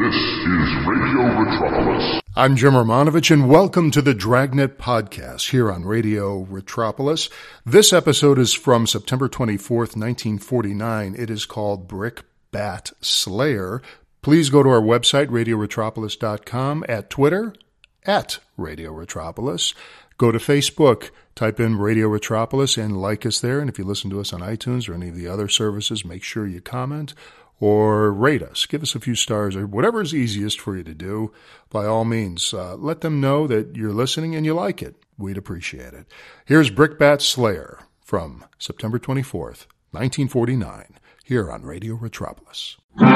This is Radio Retropolis. I'm Jim Romanovich, and welcome to the Dragnet Podcast here on Radio Retropolis. This episode is from September 24th, 1949. It is called Brickbat Slayer. Please go to our website, radioretropolis.com, at Twitter, at Radio Retropolis. Go to Facebook, type in Radio Retropolis, and like us there. And if you listen to us on iTunes or any of the other services, make sure you comment or rate us. Give us a few stars or whatever is easiest for you to do. By all means, let them know that you're listening and you like it. We'd appreciate it. Here's Brickbat Slayer from September 24th, 1949, here on Radio Retropolis.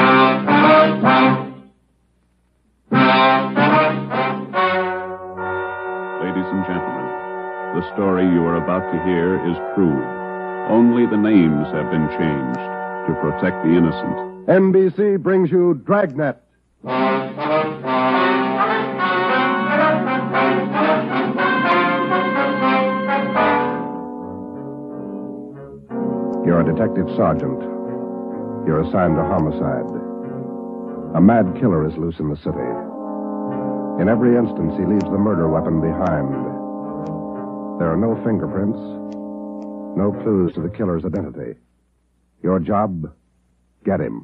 Ladies and gentlemen, the story you are about to hear is true. Only the names have been changed to protect the innocent. NBC brings you Dragnet. You're a detective sergeant. You're assigned to homicide. A mad killer is loose in the city. In every instance, he leaves the murder weapon behind. There are no fingerprints, no clues to the killer's identity. Your job, get him.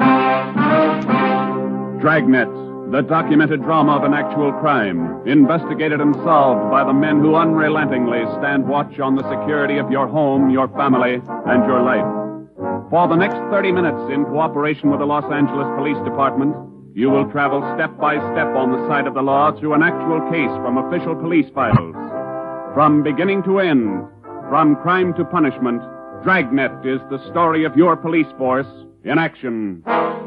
Dragnet, the documented drama of an actual crime, investigated and solved by the men who unrelentingly stand watch on the security of your home, your family, and your life. For the next 30 minutes, in cooperation with the Los Angeles Police Department, you will travel step by step on the side of the law through an actual case from official police files. From beginning to end, from crime to punishment, Dragnet is the story of your police force in action.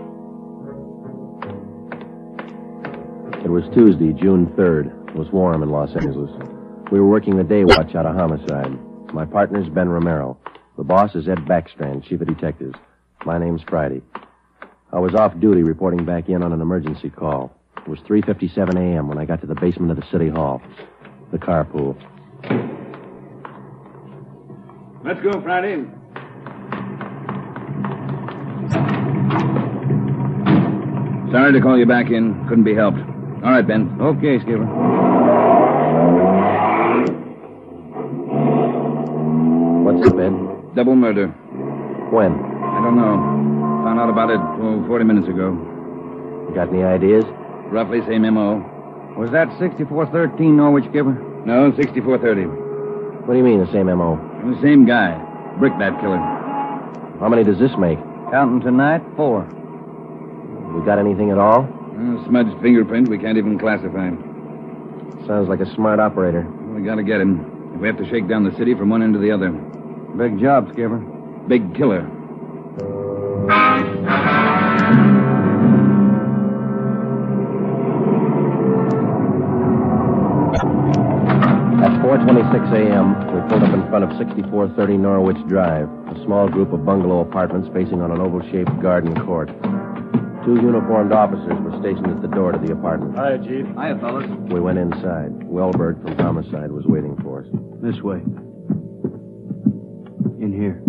It was Tuesday, June 3rd. It was warm in Los Angeles. We were working the day watch out of homicide. My partner's Ben Romero. The boss is Ed Backstrand, chief of detectives. My name's Friday. I was off duty reporting back in on an emergency call. It was 3:57 a.m. when I got to the basement of the city hall. The carpool. Let's go, Friday. Sorry to call you back in. Couldn't be helped. All right, Ben. Okay, Skipper. What's it, Ben? Double murder. When? I don't know. Found out about it 40 minutes ago. You got any ideas? Roughly same M.O. Was that 6413 Norwich, Skipper? No, 6430. What do you mean, the same M.O.? The same guy. Brickbat killer. How many does this make? Counting tonight, 4. We got anything at all? Smudged fingerprint we can't even classify. Sounds like a smart operator. We gotta get him. We have to shake down the city from one end to the other. Big job, Skipper. Big killer. At 4:26 a.m., we pulled up in front of 6430 Norwich Drive, a small group of bungalow apartments facing on an oval-shaped garden court. 2 uniformed officers were stationed at the door to the apartment. Hiya, Chief. Hiya, fellas. We went inside. Wellberg from Homicide was waiting for us. This way. In here.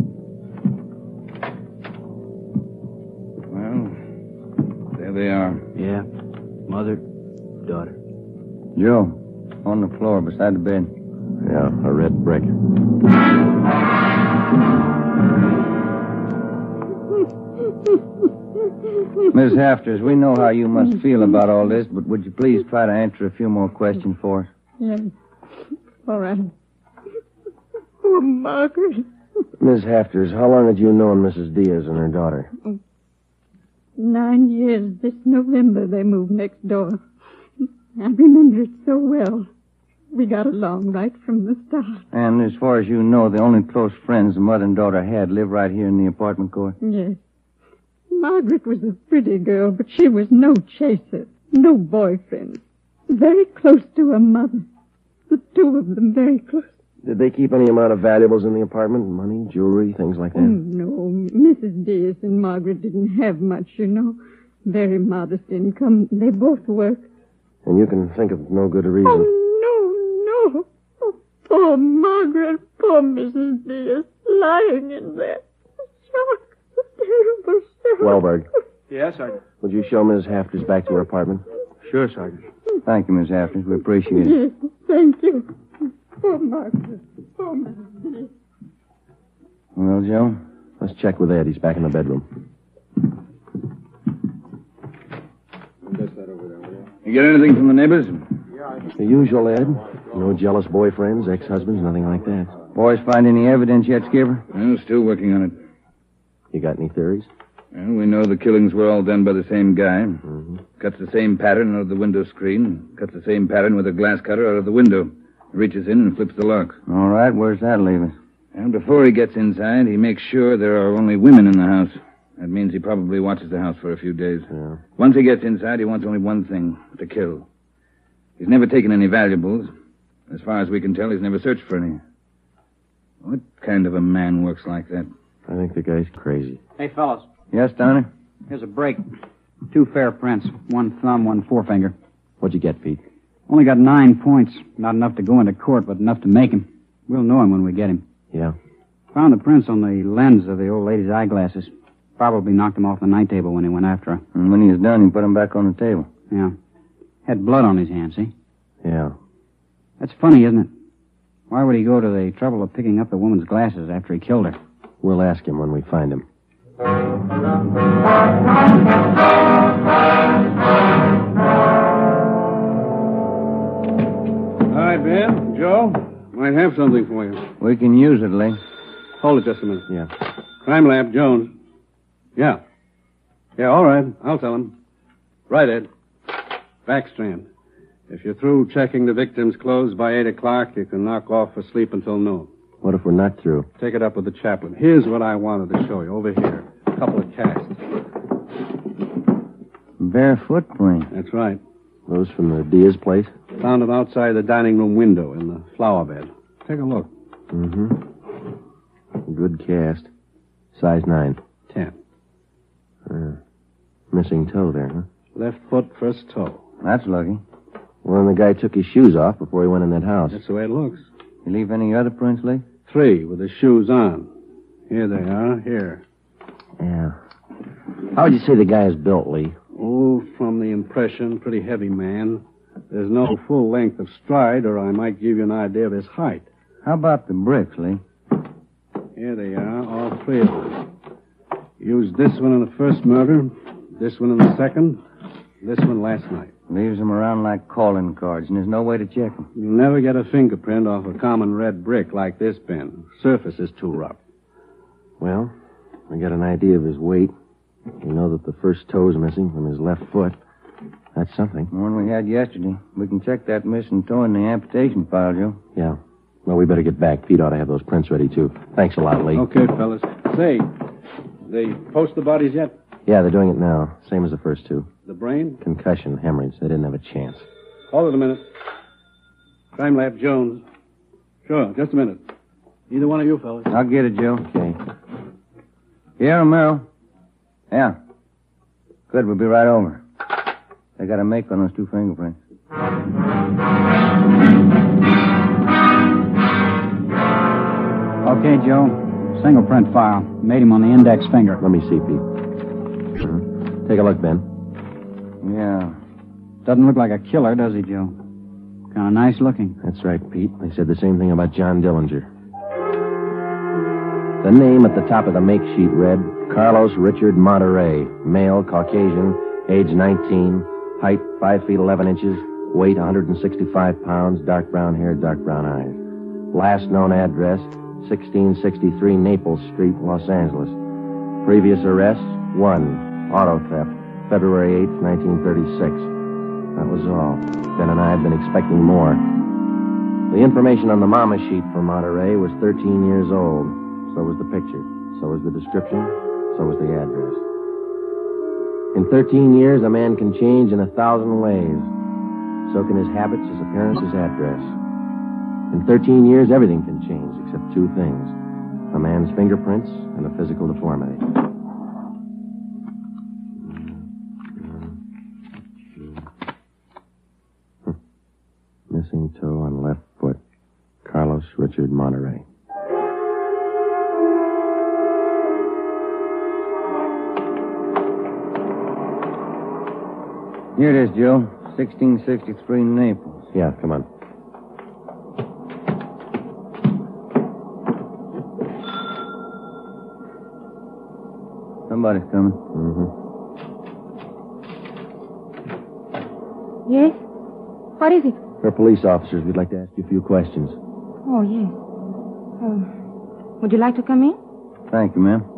Well, there they are. Yeah. Mother, daughter. Joe, on the floor beside the bed. Yeah, a red brick. Miss Hafters, we know how you must feel about all this, but would you please try to answer a few more questions for us? Yes. All right. Poor Margaret. Miss Hafters, how long had you known Mrs. Diaz and her daughter? 9 years. This November they moved next door. I remember it so well. We got along right from the start. And as far as you know, the only close friends the mother and daughter had live right here in the apartment court? Yes. Margaret was a pretty girl, but she was no chaser, no boyfriend. Very close to her mother. The two of them very close. Did they keep any amount of valuables in the apartment? Money, jewelry, things like that? Oh, no. Mrs. Diaz and Margaret didn't have much, you know. Very modest income. They both work. And you can think of no good reason. Oh, no. Oh, poor Margaret, poor Mrs. Diaz, lying in there. Shock. Terrible shock. Wellberg, Yes, Sergeant. Would you show Ms. Hafters back to her apartment? Sure, Sergeant. Thank you, Miss Hafters. We appreciate it. Yes, thank you. Oh, Margaret. Oh, my dear. Well, Joe? Let's check with Ed. He's back in the bedroom. You get anything from the neighbors? The usual, Ed. No jealous boyfriends, ex-husbands, nothing like that. Boys find any evidence yet, Skipper? Well, still working on it. You got any theories? Well, we know the killings were all done by the same guy. Mm-hmm. Cuts the same pattern out of the window screen. Cuts the same pattern with a glass cutter out of the window. Reaches in and flips the lock. All right, where's that leave us? And before he gets inside, he makes sure there are only women in the house. That means he probably watches the house for a few days. Yeah. Once he gets inside, he wants only one thing, to kill. He's never taken any valuables. As far as we can tell, he's never searched for any. What kind of a man works like that? I think the guy's crazy. Hey, fellas. Yes, Donnie? Here's a break. 2 fair prints. 1 thumb, 1 forefinger. What'd you get, Pete? Only got 9 points. Not enough to go into court, but enough to make him. We'll know him when we get him. Yeah. Found the prints on the lens of the old lady's eyeglasses. Probably knocked him off the night table when he went after her. And when he was done, he put him back on the table. Yeah. Had blood on his hands, see? Yeah. That's funny, isn't it? Why would he go to the trouble of picking up the woman's glasses after he killed her? We'll ask him when we find him. Hi, Ben. Joe. Might have something for you. We can use it, Lee. Hold it just a minute. Yeah. Crime Lab, Jones. Yeah. Yeah, all right. I'll tell him. Right, Ed. Backstrand. If you're through checking the victim's clothes by 8 o'clock, you can knock off for sleep until noon. What if we're not through? Take it up with the chaplain. Here's what I wanted to show you. Over here. A couple of casts. Bare footprint. That's right. Those from the Diaz place? Found them outside the dining room window in the flower bed. Take a look. Mm-hmm. Good cast. Size 9. 10. Missing toe there, huh? Left foot, first toe. That's lucky. Well, then the guy took his shoes off before he went in that house. That's the way it looks. You leave any other prints, Lee? 3 with the shoes on. Here they are. Here. Yeah. How would you say the guy is built, Lee? Oh, from the impression, pretty heavy man. There's no full length of stride, or I might give you an idea of his height. How about the bricks, Lee? Here they are, all 3 of them. Used this one in the first murder, this one in the second, this one last night. Leaves them around like calling cards, and there's no way to check them. You'll never get a fingerprint off a common red brick like this, Ben. Surface is too rough. Well, we got an idea of his weight. We know that the first toe's missing from his left foot. That's something. The one we had yesterday. We can check that missing toe in the amputation file, Joe. Yeah. Well, we better get back. Pete ought to have those prints ready, too. Thanks a lot, Lee. Okay, fellas. Say, they post the bodies yet? Yeah, they're doing it now. Same as the first 2. The brain? Concussion, hemorrhage. They didn't have a chance. Hold it a minute. Crime Lab, Jones. Sure, just a minute. Either one of you fellas. I'll get it, Joe. Okay. Yeah, Romero. Yeah. Good, we'll be right over. They got a make on those 2 fingerprints. Okay, Joe. Single print file. Made him on the index finger. Let me see, Pete. Take a look, Ben. Yeah. Doesn't look like a killer, does he, Joe? Kind of nice looking. That's right, Pete. They said the same thing about John Dillinger. The name at the top of the make sheet read, Carlos Richard Monterey, male, Caucasian, age 19, height 5 feet 11 inches, weight 165 pounds, dark brown hair, dark brown eyes. Last known address, 1663 Naples Street, Los Angeles. Previous arrests, 1, auto theft, February 8th, 1936. That was all. Ben and I had been expecting more. The information on the mama sheet for Monterey was 13 years old. So was the picture. So was the description. So was the address. In 13 years, a man can change in 1,000 ways. So can his habits, his appearance, his address. In 13 years, everything can change except 2 things. A man's fingerprints and a physical deformity. Missing toe on left foot. Carlos Richard Monterey. Here it is, Joe. 1663 Naples. Yeah, come on. Somebody's coming. Yes? What is it? We're police officers. We'd like to ask you a few questions. Oh, yes. Would you like to come in? Thank you, ma'am.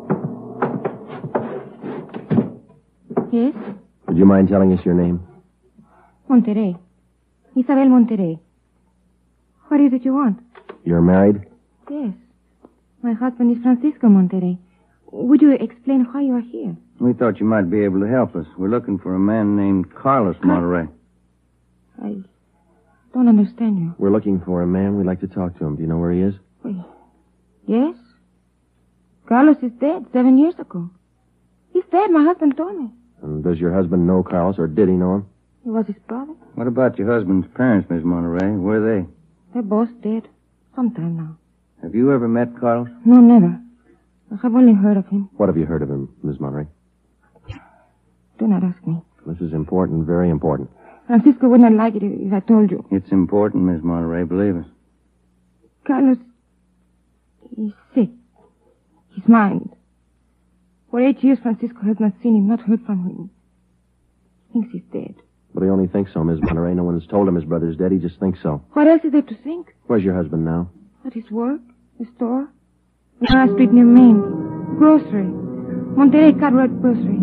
Yes? Would you mind telling us your name? Monterrey. Isabel Monterrey. What is it you want? You're married? Yes. My husband is Francisco Monterrey. Would you explain why you are here? We thought you might be able to help us. We're looking for a man named Carlos Monterrey. I don't understand you. We're looking for a man. We'd like to talk to him. Do you know where he is? Yes. Carlos is dead 7 years ago. He's dead, my husband told me. And does your husband know Carlos, or did he know him? He was his brother. What about your husband's parents, Miss Monterrey? Where are they? They're both dead. Sometime now. Have you ever met Carlos? No, never. I have only heard of him. What have you heard of him, Miss Monterrey? Do not ask me. This is important, very important. Francisco would not like it if I told you. It's important, Miss Monterrey, believe us. Carlos, he's sick. His mind. For 8 years, Francisco has not seen him, not heard from him. He thinks he's dead. But he only thinks so, Miss Monterrey. No one's told him his brother's dead. He just thinks so. What else is there to think? Where's your husband now? At his work, the store, Lara Street near Main, grocery, Monterrey Cartwright Grocery.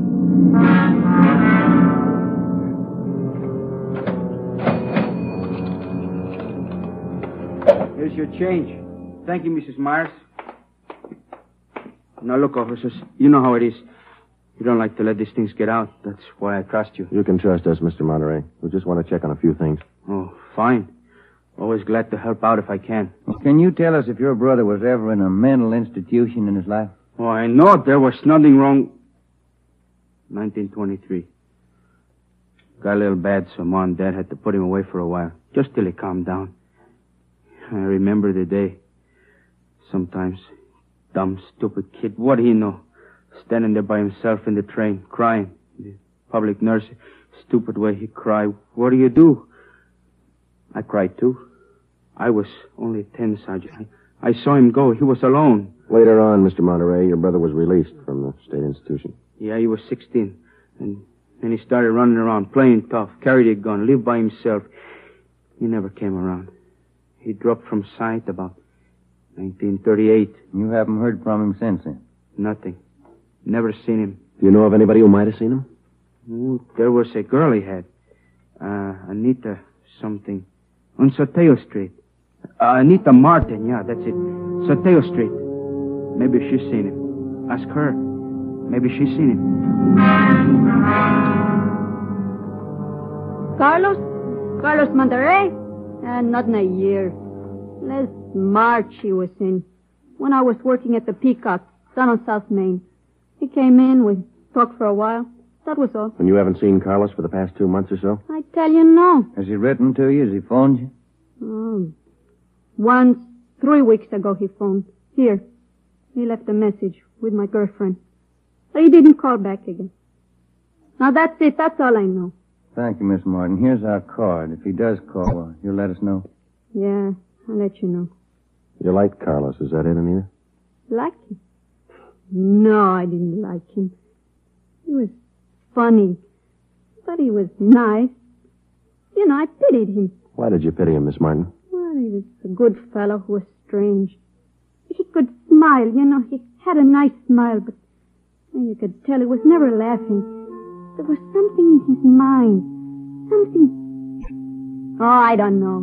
Here's your change. Thank you, Mrs. Myers. Now, look, officers, you know how it is. You don't like to let these things get out. That's why I trust you. You can trust us, Mr. Monterrey. We just want to check on a few things. Oh, fine. Always glad to help out if I can. Well, can you tell us if your brother was ever in a mental institution in his life? Oh, I know there was nothing wrong. 1923. Got a little bad, so Mom and Dad had to put him away for a while, just till he calmed down. I remember the day. Sometimes, dumb, stupid kid, what do you know? Standing there by himself in the train, crying. The public nurse, stupid way he cried. What do you do? I cried too. I was only 10, Sergeant. I saw him go. He was alone. Later on, Mr. Monterrey, your brother was released from the state institution. Yeah, he was 16. And then he started running around, playing tough, carried a gun, lived by himself. He never came around. He dropped from sight about 1938. You haven't heard from him since then? Nothing. Never seen him. Do you know of anybody who might have seen him? Ooh, there was a girl he had. Anita something. On Soteo Street. Anita Martin, yeah, that's it. Soteo Street. Maybe she's seen him. Ask her. Maybe she's seen him. Carlos Monterrey? Not in a year. Last March he was in. When I was working at the Peacock, down on South Main. He came in, we talked for a while. That was all. And you haven't seen Carlos for the past 2 months or so? I tell you, no. Has he written to you? Has he phoned you? Oh. Once, 3 weeks ago, he phoned. Here. He left a message with my girlfriend. But he didn't call back again. Now, that's it. That's all I know. Thank you, Miss Martin. Here's our card. If he does call, you'll let us know. Yeah, I'll let you know. You liked Carlos, is that it, Anita? Like him? No, I didn't like him. He was funny. But he was nice. You know, I pitied him. Why did you pity him, Miss Martin? Well, he was a good fellow who was strange. He could smile, you know. He had a nice smile, but you could tell he was never laughing. There was something in his mind. Something... Oh, I don't know.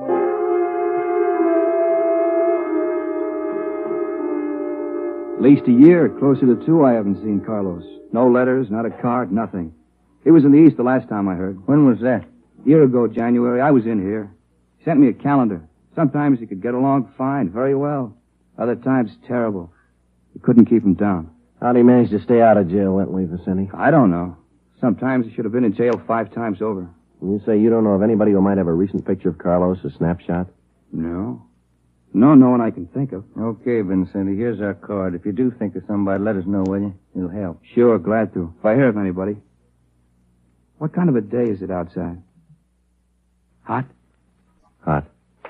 At least a year, closer to 2, I haven't seen Carlos. No letters, not a card, nothing. He was in the East the last time I heard. When was that? A year ago, January. I was in here. He sent me a calendar. Sometimes he could get along fine, very well. Other times, terrible. You couldn't keep him down. How'd he manage to stay out of jail, Wentley Vicente? I don't know. Sometimes he should have been in jail 5 times over. And you say you don't know of anybody who might have a recent picture of Carlos, a snapshot? No. No one I can think of. Okay, Vincenti, here's our card. If you do think of somebody, let us know, will you? It'll help. Sure, glad to. If I hear of anybody. What kind of a day is it outside? Hot? Hot.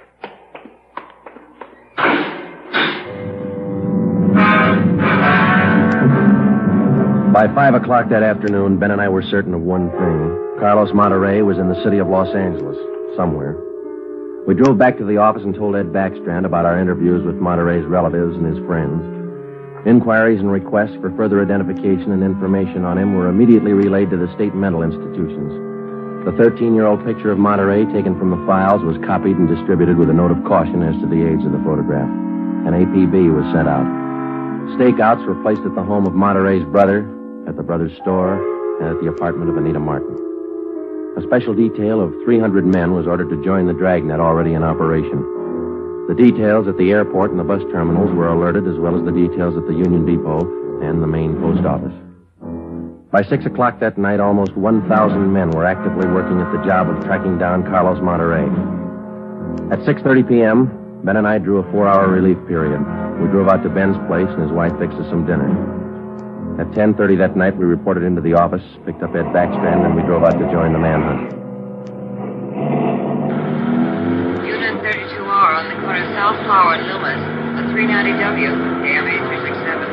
By 5 o'clock that afternoon, Ben and I were certain of one thing. Carlos Monterey was in the city of Los Angeles, somewhere. We drove back to the office and told Ed Backstrand about our interviews with Monterey's relatives and his friends. Inquiries and requests for further identification and information on him were immediately relayed to the state mental institutions. The 13-year-old picture of Monterey taken from the files was copied and distributed with a note of caution as to the age of the photograph. An APB was sent out. Stakeouts were placed at the home of Monterey's brother, at the brother's store, and at the apartment of Anita Martin. A special detail of 300 men was ordered to join the dragnet already in operation. The details at the airport and the bus terminals were alerted, as well as the details at the Union Depot and the main post office. By 6 o'clock that night, almost 1,000 men were actively working at the job of tracking down Carlos Monterey. At 6:30 p.m., Ben and I drew a 4-hour relief period. We drove out to Ben's place, and his wife fixed us some dinner. At 10:30 that night, we reported into the office, picked up Ed Backstrand, and we drove out to join the manhunt. Unit 32R on the corner of South Flower and Loomis, the 390W, AMA 367.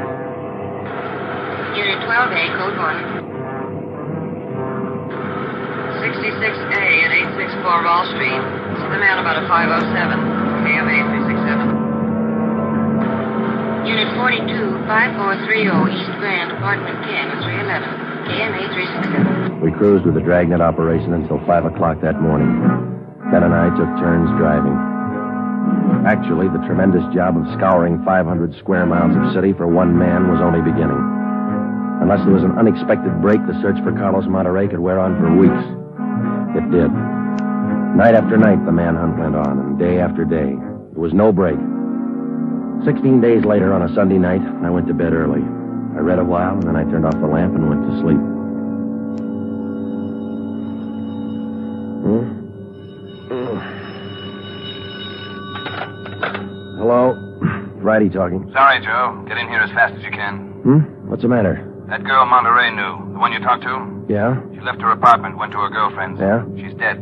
Unit 12A, code 1. 66A and 864 Wall Street. See the man about a 507, AMA 367. Unit 42, 5430 East Grand, apartment K, 311, KMA 367. We cruised with the dragnet operation until 5 o'clock that morning. Ben and I took turns driving. Actually, the tremendous job of scouring 500 square miles of city for one man was only beginning. Unless there was an unexpected break, the search for Carlos Monterey could wear on for weeks. It did. Night after night, the manhunt went on, and day after day. There was no break. 16 days later, on a Sunday night, I went to bed early. I read a while, and then I turned off the lamp and went to sleep. Hello? Friday talking. Sorry, Joe. Get in here as fast as you can. What's the matter? That girl Monterey knew. The one you talked to? Yeah? She left her apartment, went to her girlfriend's. Yeah? She's dead.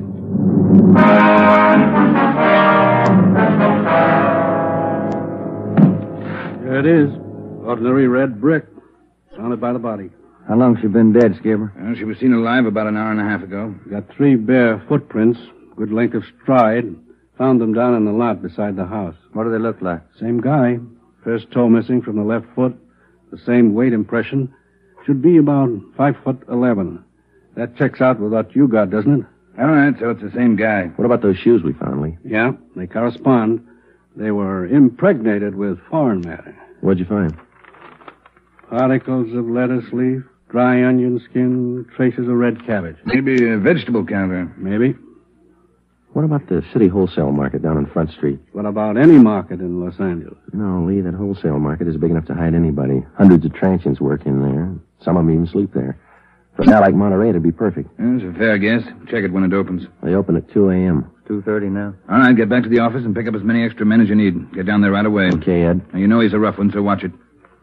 There it is. Ordinary red brick. Surrounded by the body. How long's she been dead, Skipper? Well, she was seen alive about an hour and a half ago. Got 3 bare footprints, good length of stride. Found them down in the lot beside the house. What do they look like? Same guy. First toe missing from the left foot. The same weight impression. Should be about 5'11". That checks out with what you got, doesn't it? All right, so it's the same guy. What about those shoes we found, Lee? Yeah, they correspond. They were impregnated with foreign matter. What'd you find? Particles of lettuce leaf, dry onion skin, traces of red cabbage. Maybe a vegetable counter. Maybe. What about the city wholesale market down on Front Street? What about any market in Los Angeles? No, Lee, that wholesale market is big enough to hide anybody. Hundreds of transients work in there. Some of them even sleep there. For a guy like Monterey, it'd be perfect. That's a fair guess. Check it when it opens. They open at 2 a.m. 2:30 now. All right, get back to the office and pick up as many extra men as you need. Get down there right away. Okay, Ed. Now, you know he's a rough one, so watch it.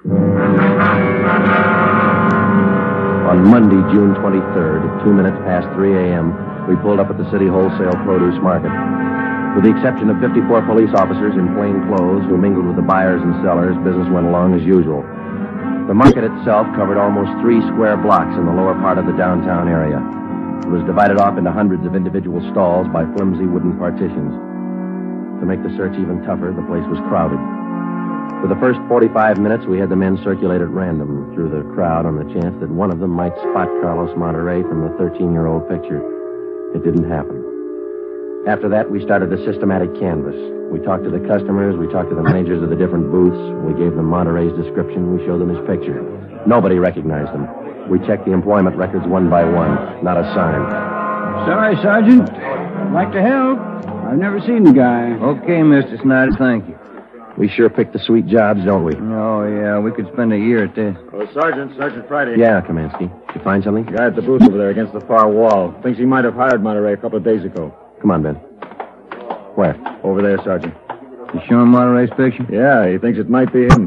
On Monday, June 23rd, at 2 minutes past 3 a.m., we pulled up at the city wholesale produce market. With the exception of 54 police officers in plain clothes who mingled with the buyers and sellers, business went along as usual. The market itself covered almost 3 square blocks in the lower part of the downtown area. It was divided off into hundreds of individual stalls by flimsy wooden partitions. To make the search even tougher, the place was crowded. For the first 45 minutes, we had the men circulate at random through the crowd on the chance that one of them might spot Carlos Monterey from the 13-year-old picture. It didn't happen. After that, we started a systematic canvass. We talked to the customers, we talked to the managers of the different booths, we gave them Monterey's description, we showed them his picture. Nobody recognized him. We checked the employment records one by one. Not a sign. Sorry, Sergeant. I'd like to help. I've never seen the guy. Okay, Mr. Snyder, thank you. We sure picked the sweet jobs, don't we? Oh, yeah, we could spend a year at this. Oh, Sergeant Friday. Yeah, Kamansky. Did you find something? Guy at the booth over there against the far wall. Thinks he might have hired Monterey a couple of days ago. Come on, Ben. Where? Over there, Sergeant. You showing Monterey's picture? Yeah, he thinks it might be him.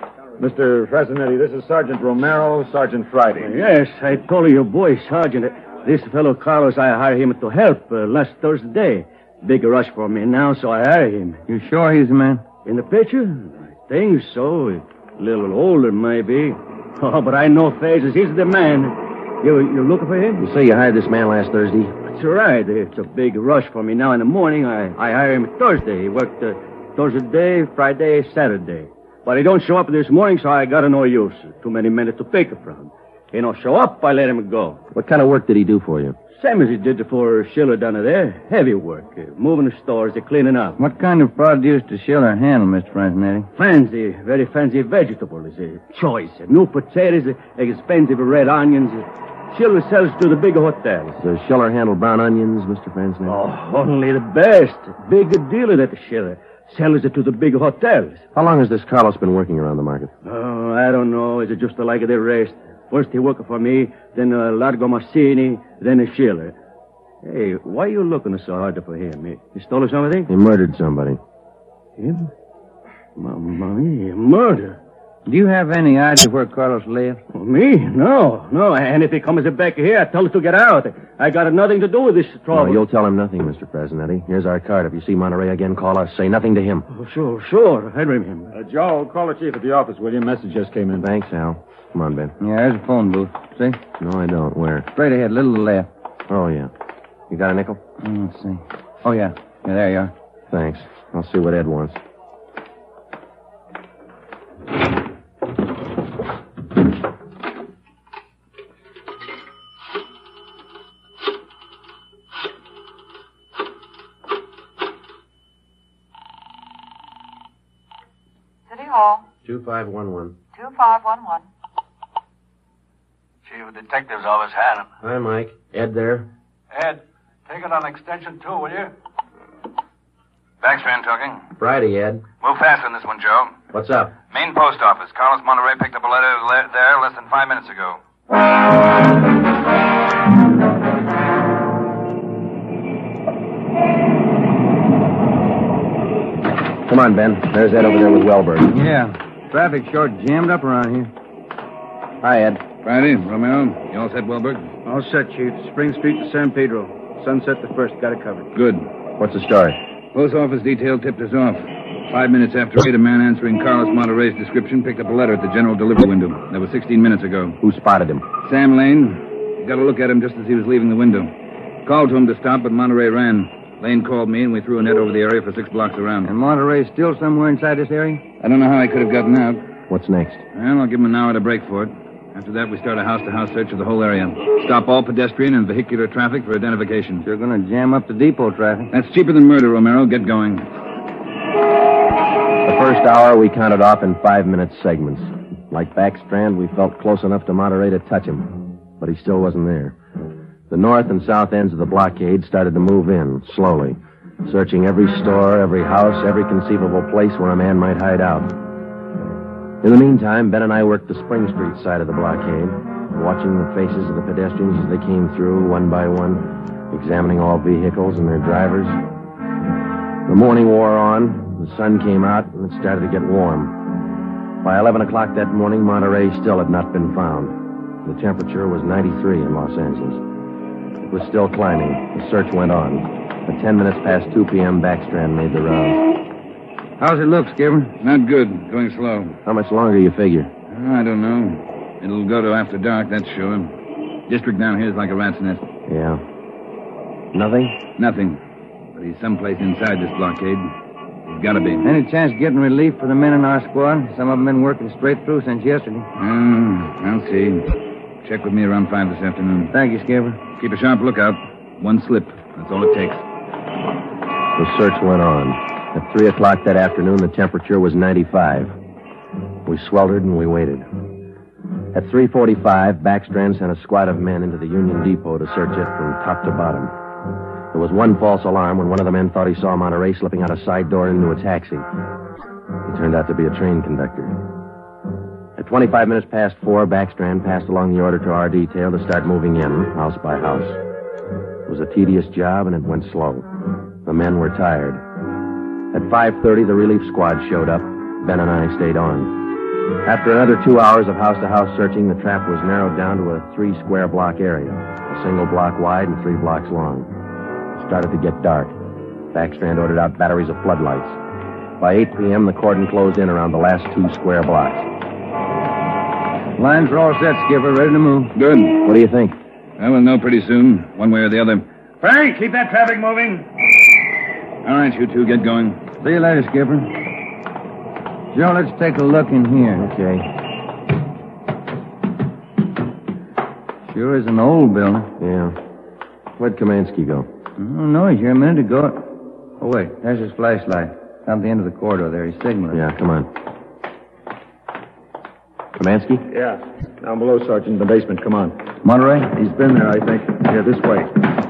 Mr. Frasinetti, this is Sergeant Romero, Sergeant Friday. Yes, I told you your boy, Sergeant. This fellow Carlos, I hired him to help last Thursday. Big rush for me now, so I hired him. You sure he's the man? In the picture? I think so. A little older, maybe. Oh, but I know faces. He's the man. You looking for him? You say you hired this man last Thursday? That's right. It's a big rush for me now in the morning. I hired him Thursday. He worked Thursday, Friday, Saturday. But he don't show up this morning, so I got no use. Too many men to pick from. He don't show up, I let him go. What kind of work did he do for you? Same as he did for Schiller down there. Heavy work. Moving the stores, cleaning up. What kind of produce does Schiller handle, Mr. Franzenetti? Fancy, very fancy vegetables. Choice. New potatoes, expensive red onions. Schiller sells to the big hotels. Does Schiller handle brown onions, Mr. Franzenetti? Oh, only the best. Big dealer that Schiller. Sells it to the big hotels. How long has this Carlos been working around the market? Oh, I don't know. It's just like the rest. First he worked for me, then Largo Massini, then Schiller. Hey, why are you looking so hard for him? He stole something? He murdered somebody. Him? Mamma mia, murder? Do you have any idea where Carlos lives? Me? No. And if he comes back here, I tell him to get out. I got nothing to do with this trouble. No, you'll tell him nothing, Mr. Franzenetti. Here's our card. If you see Monterey again, call us. Say nothing to him. Oh, sure. I remember. Joe, call the chief at the office, will you? Message just came in. Thanks, Al. Come on, Ben. Yeah, there's a phone booth. See? No, I don't. Where? Straight ahead, little to the left. Oh, yeah. You got a nickel? Let's see. Oh, yeah. Yeah, there you are. Thanks. I'll see what Ed wants. City Hall. 2511. 2511. Chief of Detectives office had him. Hi, Mike. Ed there? Ed, take it on extension 2, will you? Backstrand talking. Friday, Ed. Move fast on this one, Joe. What's up? Main post office. Carlos Monterey picked up a letter there less than 5 minutes ago. Come on, Ben. There's Ed over there with Wellberg. Yeah. Traffic short jammed up around here. Hi, Ed. Friday, Romero. You all set, Wellberg? All set, Chief. Spring Street to San Pedro. Sunset the first. Got it covered. Good. What's the story? Post office detail tipped us off. 5 minutes after 8, a man answering Carlos Monterey's description picked up a letter at the general delivery window. That was 16 minutes ago. Who spotted him? Sam Lane. Got a look at him just as he was leaving the window. Called to him to stop, but Monterey ran. Lane called me, and we threw a net over the area for 6 blocks around. And Monterey's still somewhere inside this area? I don't know how he could have gotten out. What's next? Well, I'll give him an hour to break for it. After that, we start a house-to-house search of the whole area. Stop all pedestrian and vehicular traffic for identification. You're going to jam up the depot traffic. That's cheaper than murder, Romero. Get going. The first hour we counted off in 5-minute segments. Like Backstrand, we felt close enough to Monterey to touch him. But he still wasn't there. The north and south ends of the blockade started to move in, slowly. Searching every store, every house, every conceivable place where a man might hide out. In the meantime, Ben and I worked the Spring Street side of the blockade, watching the faces of the pedestrians as they came through, one by one, examining all vehicles and their drivers. The morning wore on, the sun came out, and it started to get warm. By 11 o'clock that morning, Monterey still had not been found. The temperature was 93 in Los Angeles. It was still climbing. The search went on. At 10 minutes past 2 p.m., Backstrand made the rounds. How's it look, Skipper? Not good. Going slow. How much longer you figure? I don't know. It'll go to after dark, that's sure. District down here is like a rat's nest. Yeah. Nothing? Nothing. But he's someplace inside this blockade. He's got to be. Any chance of getting relief for the men in our squad? Some of them been working straight through since yesterday. I'll see. Check with me around 5 this afternoon. Thank you, Skipper. Keep a sharp lookout. One slip. That's all it takes. The search went on. At 3 o'clock that afternoon, the temperature was 95. We sweltered and we waited. At 3:45, Backstrand sent a squad of men into the Union Depot to search it from top to bottom. There was one false alarm when one of the men thought he saw Monterey slipping out a side door into a taxi. He turned out to be a train conductor. At 25 minutes past 4, Backstrand passed along the order to our detail to start moving in, house by house. It was a tedious job, and it went slow. The men were tired. At 5:30, the relief squad showed up. Ben and I stayed on. After another 2 hours of house-to-house searching, the trap was narrowed down to a 3-square-block area, a single block wide and 3 blocks long. It started to get dark. Backstrand ordered out batteries of floodlights. By 8 p.m., the cordon closed in around the last 2 square blocks. Lines are all set, Skipper. Ready to move. Good. What do you think? I will know pretty soon, one way or the other. Frank, keep that traffic moving. All right, you two, get going. See you later, Skipper. Joe, let's take a look in here. Okay. Sure is an old building. Yeah. Where'd Kamansky go? I don't know. He's here a minute ago. Oh, wait. There's his flashlight. Down at the end of the corridor there. He's signaling. Yeah, come on. Kamansky? Yeah. Down below, Sergeant, in the basement. Come on. Monterey? He's been there, I think. Yeah, this way.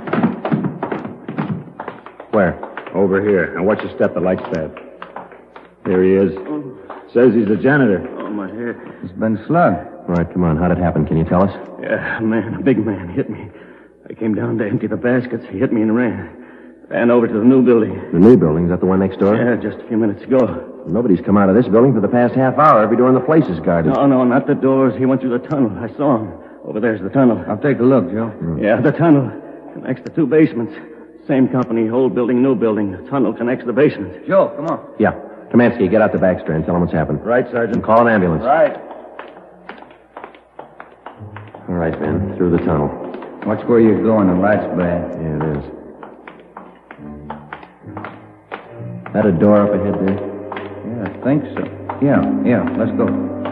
Where? Over here. Now watch your step. The light's bad. Here he is. Says he's the janitor. Oh, my head. He's been slugged. All right, come on. How'd it happen? Can you tell us? Yeah, a big man hit me. I came down to empty the baskets. He hit me and ran. Ran over to the new building. The new building? Is that the one next door? Yeah, just a few minutes ago. Nobody's come out of this building for the past half hour. Every door in the place is guarded. No, not the doors. He went through the tunnel. I saw him. Over there's the tunnel. I'll take a look, Joe. Yeah, the tunnel. Connects the 2 basements. Same company, old building, new building. The tunnel connects the basement. Joe, come on. Yeah. Kamansky, get out the backstrand. Tell him what's happened. Right, Sergeant. And call an ambulance. Right. All right, Ben. Through the tunnel. Watch where you're going. The light's bad. Yeah, it is. That a door up ahead there? Yeah, I think so. Yeah. Let's go.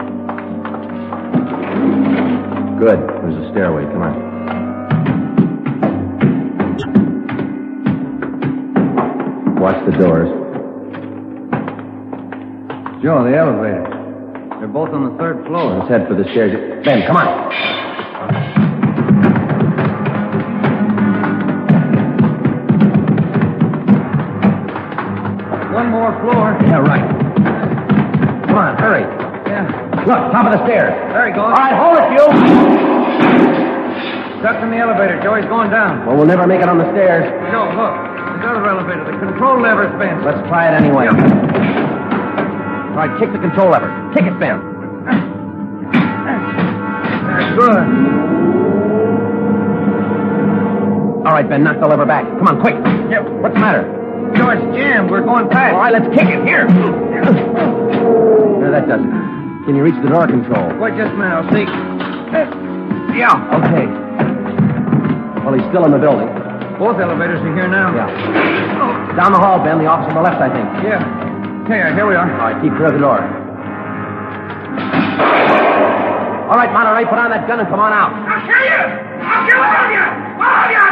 Good. There's a stairway. Come on. Watch the doors. Joe, the elevator. They're both on the 3rd floor. Let's head for the stairs. Ben, come on. One more floor. Yeah, right. Come on, hurry. Yeah. Look, top of the stairs. There he goes. All right, hold it, you. Stuck in the elevator. Joe, he's going down. Well, we'll never make it on the stairs. Joe, look. The other elevator. The control lever's bent. Let's try it anyway. Yeah. All right, kick the control lever. Kick it, Ben. Good. All right, Ben, knock the lever back. Come on, quick. Yep. What's the matter? Joe, it's jammed. We're going past. All right, let's kick it. Here. No, that doesn't. Can you reach the door control? Wait just a minute. I'll see. Yeah. Okay. Well, he's still in the building. Both elevators are here now. Yeah. Down the hall, Ben. The office on the left, I think. Yeah. Here we are. All right, keep clear of the door. All right, Monterey, put on that gun and come on out. I'll kill you! I'll kill all of you! All of you!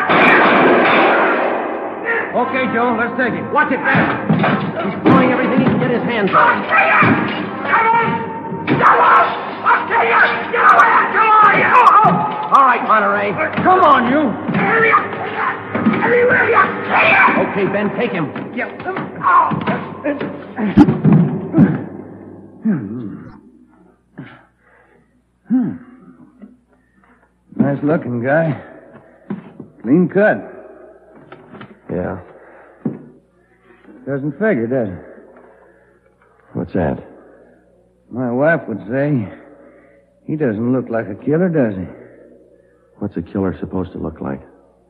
Okay, Joe, let's take it. Watch it, Ben. He's throwing everything he can get his hands I'll on. kill you! Come on! Come on! I'll kill you! Get away! Come on! All right, Monterey. Come on, you. Everywhere you see it! Okay, Ben, take him. Nice looking guy. Clean cut. Yeah. Doesn't figure, does it? What's that? My wife would say he doesn't look like a killer, does he? What's a killer supposed to look like?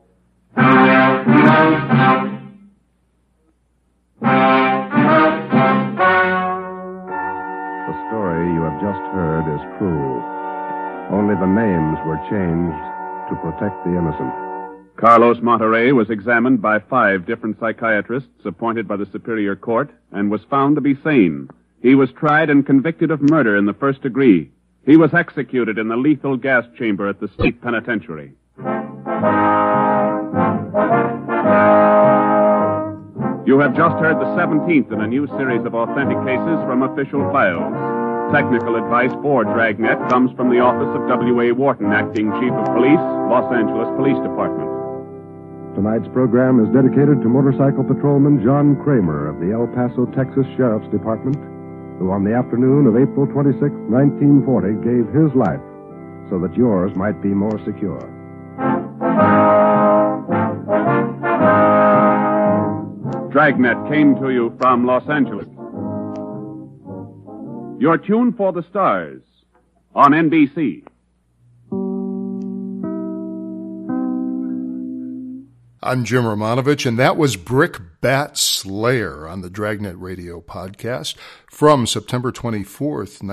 The story you have just heard is true. Only the names were changed to protect the innocent. Carlos Monterey was examined by 5 different psychiatrists appointed by the Superior Court and was found to be sane. He was tried and convicted of murder in the 1st degree. He was executed in the lethal gas chamber at the state penitentiary. You have just heard the 17th in a new series of authentic cases from official files. Technical advice for Dragnet comes from the office of W.A. Wharton, Acting Chief of Police, Los Angeles Police Department. Tonight's program is dedicated to motorcycle patrolman John Kramer of the El Paso, Texas Sheriff's Department, who on the afternoon of April 26, 1940, gave his life so that yours might be more secure. Dragnet came to you from Los Angeles. You're tuned for the stars on NBC. I'm Jim Romanovich, and that was Brick Bat Slayer on the Dragnet Radio podcast from September 24th,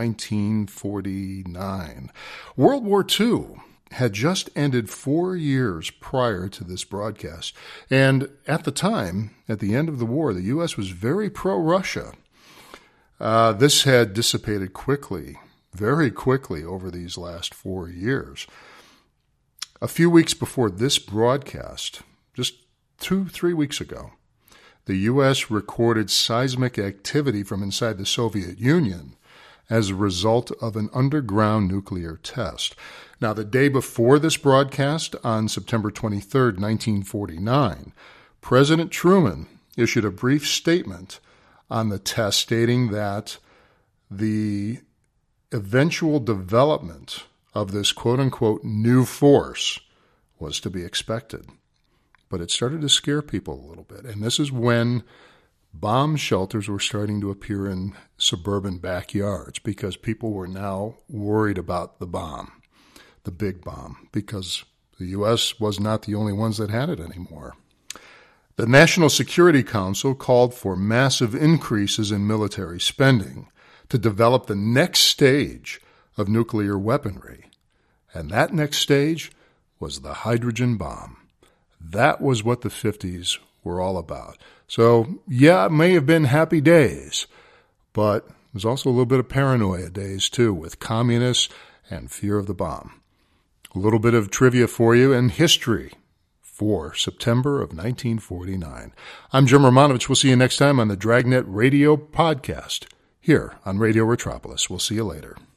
1949. World War II had just ended 4 years prior to this broadcast, and at the time, at the end of the war, the U.S. was very pro-Russia. This had dissipated quickly, very quickly over these last 4 years. A few weeks before this broadcast, just 2-3 weeks ago, the U.S. recorded seismic activity from inside the Soviet Union as a result of an underground nuclear test. Now, the day before this broadcast, on September 23rd, 1949, President Truman issued a brief statement on the test stating that the eventual development of this quote-unquote new force was to be expected. But it started to scare people a little bit. And this is when bomb shelters were starting to appear in suburban backyards because people were now worried about the bomb, the big bomb, because the U.S. was not the only ones that had it anymore. The National Security Council called for massive increases in military spending to develop the next stage of nuclear weaponry. And that next stage was the hydrogen bomb. That was what the 50s were all about. So, yeah, it may have been happy days, but there's also a little bit of paranoia days, too, with communists and fear of the bomb. A little bit of trivia for you and history for September of 1949. I'm Jim Romanovich. We'll see you next time on the Dragnet Radio podcast here on Radio Retropolis. We'll see you later.